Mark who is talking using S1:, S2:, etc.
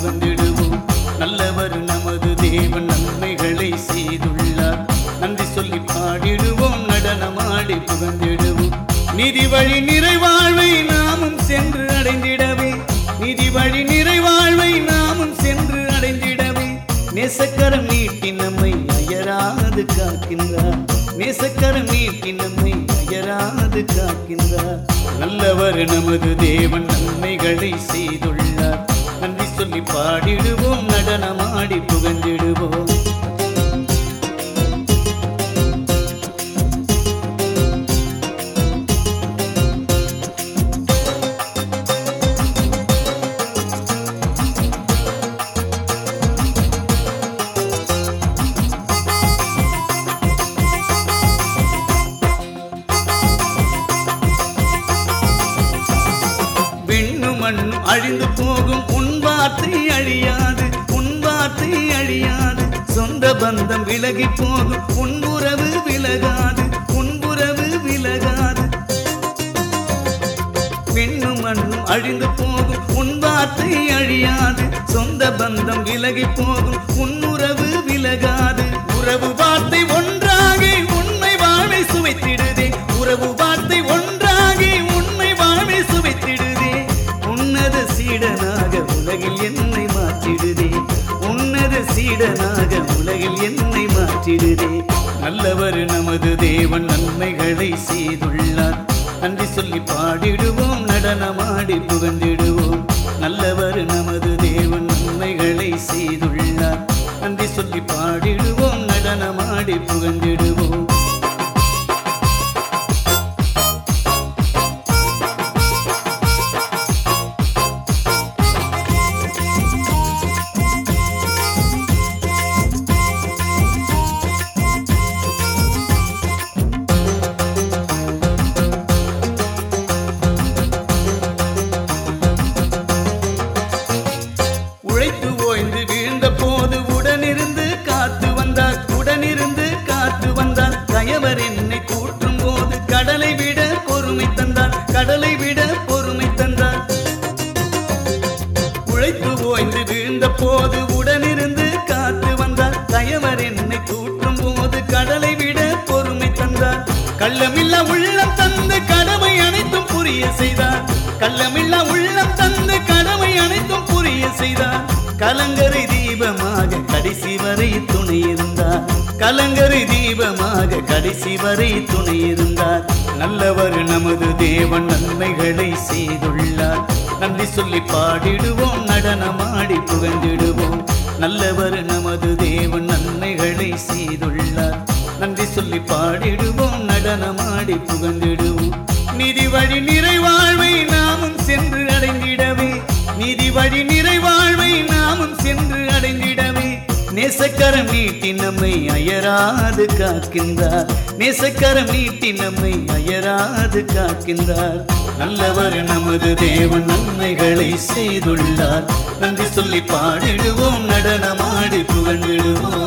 S1: புகழ்ந்திடுவோம். நல்லவர் நமது தேவன் நன்மைகளை செய்துள்ளார். நன்றி சொல்லி பாடிடுவோம், நடனமாடி புகழ்ந்திடுவோம். நிதி வழி நிறைவாழ்வை நாமும் சென்று அடைந்திடவே, நிதி வழி நிறைவாழ்வை நாமும் சென்று அடைந்திடவே, நேசக்கரம் நீட்டி நம்மை அயராது காக்கின்றார். நேசக்கரம் நீட்டி நம்மை அயராது காக்கின்றார். நல்லவர் நமது தேவன் நன்மைகளை செய்துள்ளார். நன்றி சொல்லி பாடிடுவோம், நடனமாடி புகழ்ந்திடுவோம். மண்ணும் அழிந்து போகும், உன் வார்த்தை அழியாது, உன் வார்த்தை அழியாது. சொந்த பந்தம் விலகி போகும், உன் உறவு விலகாது, உன் உறவு விலகாது. பெண்ணும் மண்ணும் அழிந்து போகும், உன் வார்த்தை அழியாது. சொந்த பந்தம் விலகி போகும், உன் உறவு விலகாது. உறவு வார்த்தை ஒன்றாகி உண்மை வாழ்வை சுவைத்திடுதே. உறவு வார்த்தை ஒன்றாகி உண்மை வாழ்வை சுவைத்திடுதே. உன்னத சீடனாக உலகில் என்னை மாற்றிடுதே. உன்னத சீடனாக உலகில் என்னை மாற்றிடுதே. நல்லவர் நமது தேவன் நன்மைகளை செய்துள்ளார். நன்றி சொல்லி பாடிடுவோம், நடனமாடி புகழ்ந்திடுவோம். நல்லவர் நமது தேவன் நன்மைகளை செய்துள்ளார். நன்றி சொல்லி பாடிடுவோம், நடனமாடி புகழ்ந்திடுவோம். உழைத்து ஓய்ந்து வீழ்ந்த போது உடனிருந்து காத்து வந்தார். உடனிருந்து காத்து வந்தார். கயவர் என்னை கூற்றும் போது கடலை விட பொறுமை தந்தார். கடலை விட பொறுமை தந்தார். உழைத்து ஓய்ந்து வீழ்ந்த போது உடனிருந்து காத்து வந்தார். கயவர் என்னை கூற்றும் போது கடலை விட பொறுமை தந்தார். கள்ளமில்லா உள்ளம் தந்து கடமை அனைத்தும் புரிய செய்தார். கள்ளமில்லா உள்ளம் தந்து கடமை அனைத்தும் புரிய செய்தார். கலங்கரை தீபமாக கடைசி வரை துணை இருந்தார். கலங்கரை தீபமாக கடைசி வரை துணை இருந்தார். நல்லவர் நமது தேவன் நன்மைகளை செய்துள்ளார். நன்றி சொல்லி பாடிடுவோம், நடனமாடி புகழ்ந்திடுவோம். நல்லவர் நமது தேவன் நன்மைகளை செய்துள்ளார். நன்றி சொல்லி பாடிடுவோம், நடனமாடி புகழ்ந்திடுவோம். நிதி வழி நிறைவாழ்வை நாமும் சென்று அடைந்திடவே, நிதி வழி நிறைவாழ்வை நாமும் சென்று அடைந்திடவே, நேசக்கரம் நீட்டி நம்மை அயராது காக்கின்றார். நேசக்கரம் நீட்டி நம்மை அயராது காக்கின்றார். நல்லவர் நமது தேவன் நன்மைகளை செய்துள்ளார். நன்றி சொல்லி பாடிடுவோம், நடனமாடி புகழ்ந்திடுவோம்.